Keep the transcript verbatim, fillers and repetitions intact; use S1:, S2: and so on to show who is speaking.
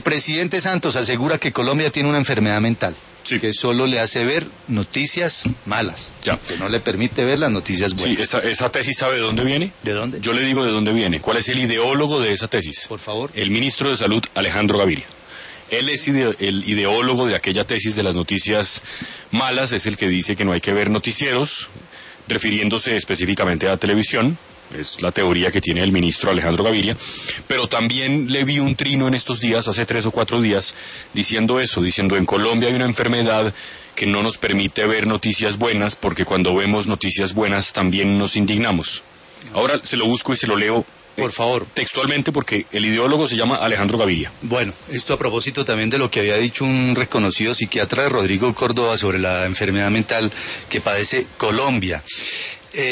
S1: presidente Santos asegura que Colombia tiene una enfermedad mental.
S2: Sí.
S1: Que solo le hace ver noticias malas,
S2: ya.
S1: que no le permite ver las noticias buenas.
S2: Sí, esa, esa tesis, ¿sabe de dónde viene?
S1: ¿De dónde?
S2: Yo le digo de dónde viene. ¿Cuál es el ideólogo de esa tesis?
S1: Por favor.
S2: El ministro de Salud, Alejandro Gaviria. Él es ide- el ideólogo de aquella tesis de las noticias malas, es el que dice que no hay que ver noticieros, refiriéndose específicamente a la televisión. Es la teoría que tiene el ministro Alejandro Gaviria, pero también le vi un trino en estos días, hace tres o cuatro días, diciendo eso, diciendo en Colombia hay una enfermedad que no nos permite ver noticias buenas, porque cuando vemos noticias buenas también nos indignamos. Ahora se lo busco y se lo leo.
S1: Por favor.
S2: Textualmente, porque el ideólogo se llama Alejandro Gaviria.
S1: Bueno, esto a propósito también de lo que había dicho un reconocido psiquiatra, Rodrigo Córdoba, sobre la enfermedad mental que padece Colombia.